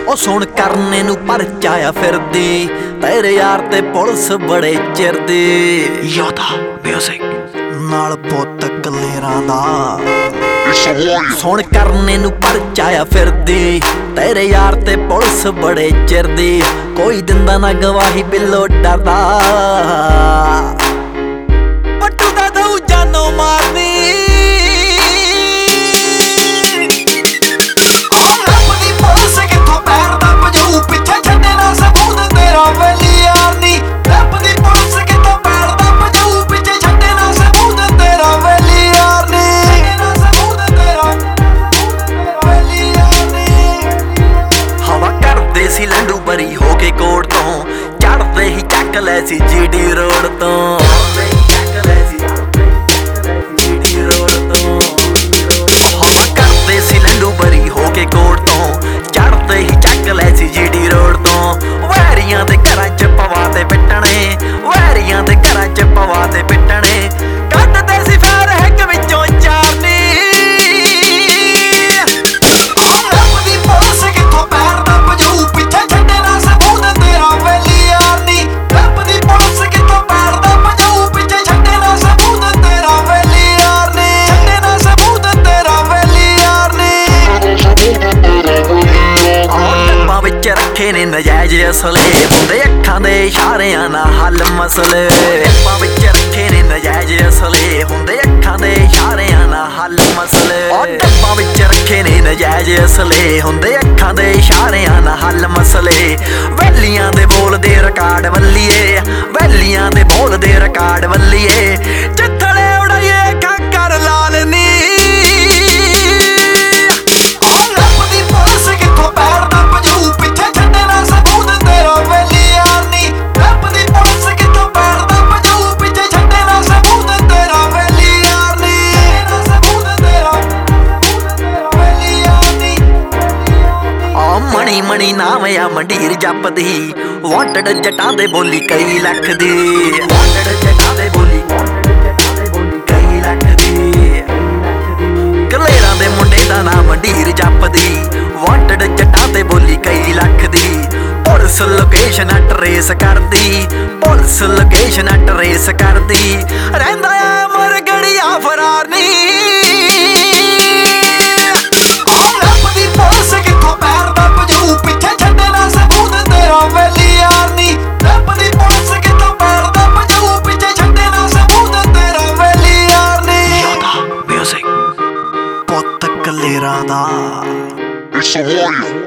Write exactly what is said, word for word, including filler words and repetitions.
ਉਹ ਸੁਣ ਕਰਨੇ ਨੂੰ ਪਰਚਾ ਆ ਫਿਰਦੀ ਤੇਰੇ ਯਾਰ ਤੇ ਪੁਲਿਸ ਬੜੇ ਚਿਰਦੀ। ਯੋਧਾ ਮਿਊਜ਼ਿਕ ਨਾਲ ਪੁੱਤ ਕਲੇਰਾਂ ਦਾ ਸੁਣ ਕਰਨੇ ਨੂੰ ਪਰਚਾ ਆ ਫਿਰਦੀ ਤੇਰੇ ਯਾਰ ਤੇ ਪੁਲਿਸ ਬੜੇ ਚਿਰਦੀ। ਕੋਈ ਦਿੰਦਾ ਨਾ ਗਵਾਹੀ ਬਿੱਲੋ ਡਰਦਾ ਪੱਟੂ ਦਾ ਦਊ ਜਾਨੋਂ ਮਾਰਨੀ। ਲੰਡੂ ਬਰੀ ਹੋ ਕੇ ਕੋਟ ਤੋਂ ਚੜਦੇ ਹੀ ਚੱਕ ਲੈ ਸੀ ਜੀਡੀ ਰੋਡ ਤੋਂ। ਹਵਾ ਕਰਦੇ ਸੀ ਲੰਡੂ ਬਰੀ ਹੋ ਕੇ ਕੋਟ ਤੋਂ ਚੜਦੇ ਹੀ ਚੱਕ ਲੈ ਸੀ ਜੀਡੀ ਰੋਡ ਤੋਂ। ਵੈਰੀਆਂ ਦੇ ਘਰਾਂ ਚ ਪਵਾ ਤੇ ਪਿੱਟਣੇ ਵੈਰੀਆਂ ਦੇ ਘਰਾਂ ਚ ਪਵਾ ਤੇ ਪਿੱਟਣੇ ਕੱਢਦੇ ਸੀ ਫੇਰ ਹੈਕ ਵਿੱਚੋਂ ਚਾਰਨੀ। ਰੱਖੇ ਨੇ ਨਜਾਇਜ਼ ਅਸਲੇ ਹੁੰਦੇ ਅੱਖਾਂ ਦੇ ਇਸ਼ਾਰਿਆਂ ਨਾਲ ਹੱਲ ਮਸਲੇ। ਡੱਬਾਂ ਵਿੱਚ ਰੱਖੇ ਨੇ ਨਜਾਇਜ਼ ਅਸਲੇ ਹੁੰਦੇ ਅੱਖਾਂ ਦੇ ਇਸ਼ਾਰਿਆਂ ਨਾਲ ਹੱਲ ਮਸਲੇ। ਉਹ ਡੱਬਾਂ ਵਿੱਚ ਰੱਖੇ ਨੇ ਨਜਾਇਜ਼ ਅਸਲੇ ਹੁੰਦੇ ਅੱਖਾਂ ਦੇ ਇਸ਼ਾਰਿਆਂ ਨਾਲ ਹੱਲ ਮਸਲੇ। ਵੈਲੀਆਂ ਦੇ ਬੋਲਦੇ ਰਿਕਾਰਡ ਵੱਲੀਏ ਵੈਲੀਆਂ ਦੇ ਬੋਲਦੇ ਰਿਕਾਰਡ ਵੱਲੀਏ ਜਿੱਥਲੇ ਉੜਾਈਏ ਖਾਕਰ ਲਾਲ ਨੀ। ਮਣੀ ਮਣੀ ਨਾਮ ਆ ਮੰਡੀਰ ਜਪਦੀ ਵਾਂਟਡ ਜੱਟਾਂ ਦੇ ਬੋਲੀ ਕਈ ਲੱਖ ਦੀ। ਵਾਂਟਡ ਜੱਟਾਂ ਦੇ ਬੋਲੀ ਕਈ ਲੱਖ ਦੀ। ਕਲੇਰਾਂ ਦੇ ਮੁੰਡੇ ਦਾ ਨਾਮ ਮੰਡੀਰ ਜਪਦੀ ਵਾਂਟਡ ਜੱਟਾਂ ਦੇ ਬੋਲੀ ਕਈ ਲੱਖ ਦੀ। ਪੁਲਿਸ ਲੋਕੇਸ਼ਨ ਟਰੇਸ ਕਰਦੀ ਪੁਲਿਸ ਲੋਕੇਸ਼ਨ ਟਰੇਸ ਕਰਦੀ ਰਹਿੰਦਾ ਆ ਮਰਗੜੀਆ ਫਰਾਰ ਨੀ। ਪੁੱਤ ਕਲੇਰਾਂ ਦਾ